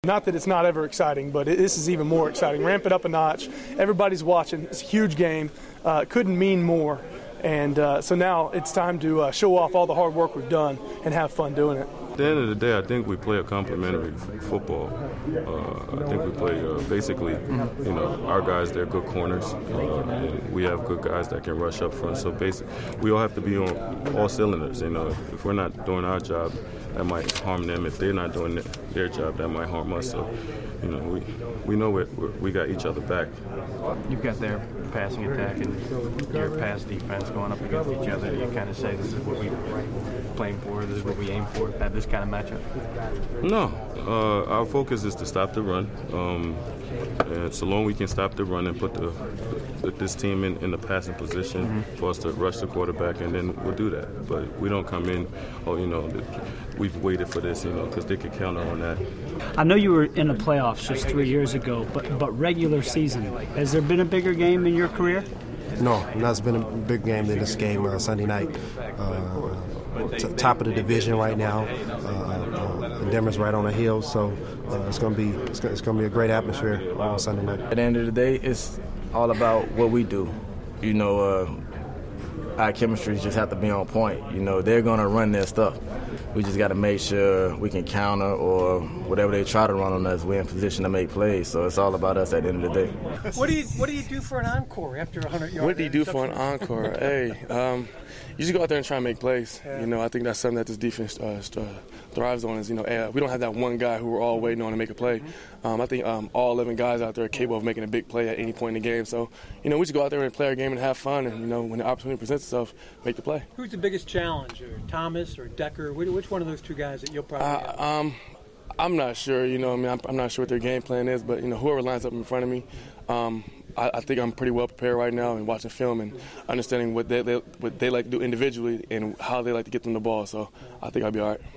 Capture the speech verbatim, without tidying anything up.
Not that it's not ever exciting, but it, this is even more exciting. Ramp it up a notch. Everybody's watching. It's a huge game. Uh, couldn't mean more. And uh, so now it's time to uh, show off all the hard work we've done and have fun doing it. At the end of the day, I think we play a complementary f- football. Uh, I think we play uh, basically, you know, our guys, they're good corners. Uh, and we have good guys that can rush up front. So basically, we all have to be on all cylinders. You know, if, if we're not doing our job, that might harm them. If they're not doing their job, that might harm us. So, you know, we we know we're, we're, we got each other back. You've got their passing attack and your pass defense going up against each other. You kind of say this is what we're playing for, this is what we aim for, have this kind of matchup? No. Uh, our focus is to stop the run. Um, and so long we can stop the run and put the, the this team in, in the passing position mm-hmm. for us to rush the quarterback, and then we'll do that. But we don't come in, oh, you know, we've waited for this, you know, because they could count on that. I know you were in the playoffs just three years ago, but, but regular season, has there been a bigger game in your career? No, that's been a big game than this game uh, Sunday night. Uh, t- top of the division right now. Uh, uh, Denver's right on the hill, so uh, it's going to be it's going to be a great atmosphere on Sunday night. At the end of the day, it's all about what we do. You know, uh, our chemistry just have to be on point. You know, they're going to run their stuff. We just got to make sure we can counter, or whatever they try to run on us, we're in position to make plays. So it's all about us at the end of the day. What do you What do you do for an encore after one hundred yards? What do you do for an encore? Hey, um, you just go out there and try and make plays. Yeah. You know, I think that's something that this defense uh, st- thrives on. Is you know, uh, we don't have that one guy who we're all waiting on to make a play. Um, I think um, all eleven guys out there are capable of making a big play at any point in the game. So, you know, we just go out there and play our game and have fun. And you know, when the opportunity presents itself, make the play. Who's the biggest challenge, or Thomas or Decker? Which one of those two guys that you'll probably? Uh, have? Um, I'm not sure. You know, I mean, I'm, I'm not sure what their game plan is, but you know, whoever lines up in front of me, um, I, I think I'm pretty well prepared right now and watching film and understanding what they, they what they like to do individually and how they like to get them the ball. So I think I'll be all right.